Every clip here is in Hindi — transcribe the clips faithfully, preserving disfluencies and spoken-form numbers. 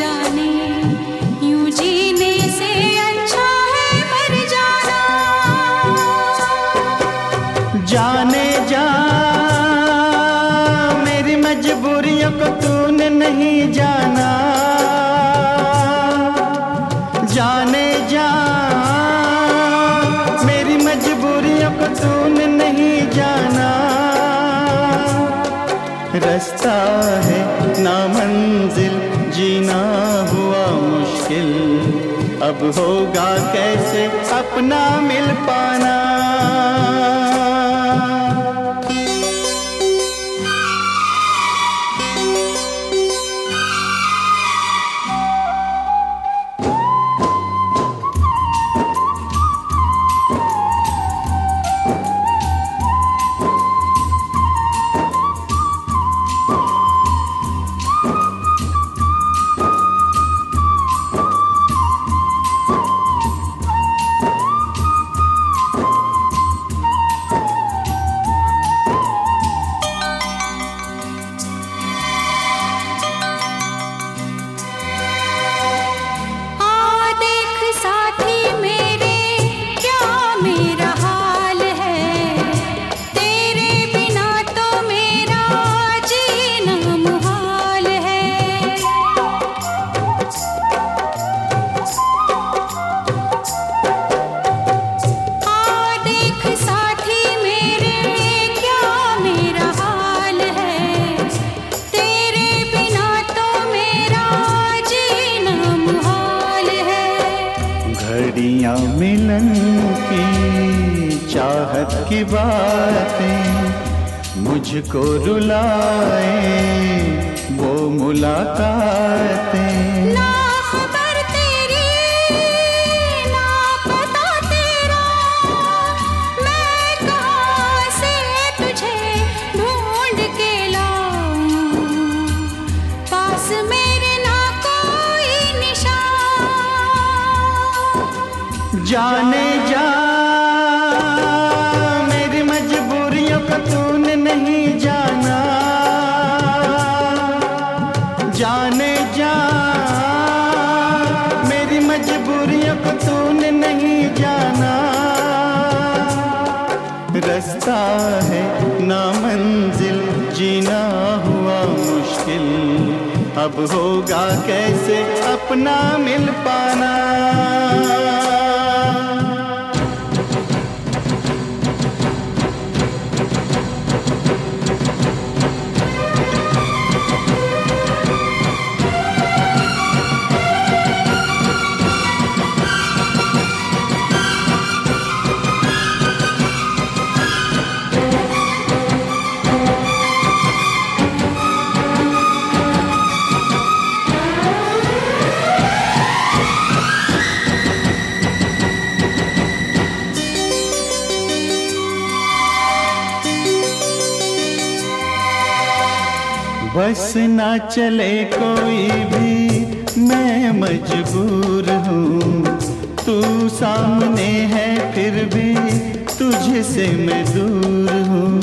जाने, यूं जीने से अच्छा है मर जाना। जाने जा मेरी मजबूरियों को तूने नहीं जाना, जाने जा मेरी मजबूरियों को तूने नहीं जाना। रास्ता है ना मंजिल, जीना हुआ मुश्किल, अब होगा कैसे अपना मिल पाना। घड़ियां मिलन की चाहत की बातें मुझको रुलाए, वो मुलाकातें। ना खबर तेरी ना पता तेरा, मैं कहाँ से तुझे ढूंढ के लाऊं, पास मेरे ना कोई निशान। जाने जा मेरी मजबूरियों को तूने नहीं जाना, जाने जा मेरी मजबूरियों को तूने नहीं जाना। रास्ता है ना मंजिल, जीना हुआ मुश्किल, अब होगा कैसे अपना मिल पाना। बस ना चले कोई भी मैं मजबूर हूँ, तू सामने है फिर भी तुझसे मैं दूर हूँ।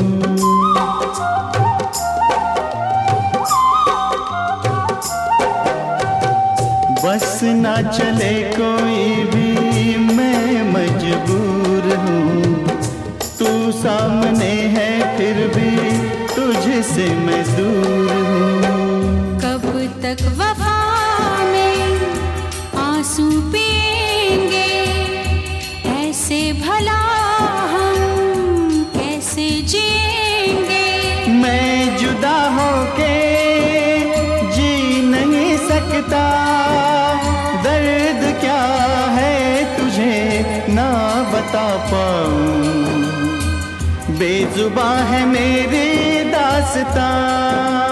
बस ना चले कोई भी मैं मजबूर हूँ, तू सामने है फिर भी तुझसे मैं दूर हूँ। कब तक वफा में आंसू पिएंगे, ऐसे भला हम कैसे जिएंगे। मैं जुदा होके जी नहीं सकता, दर्द क्या है तुझे ना बता पाऊं, बेजुबां है मेरी दास्तां।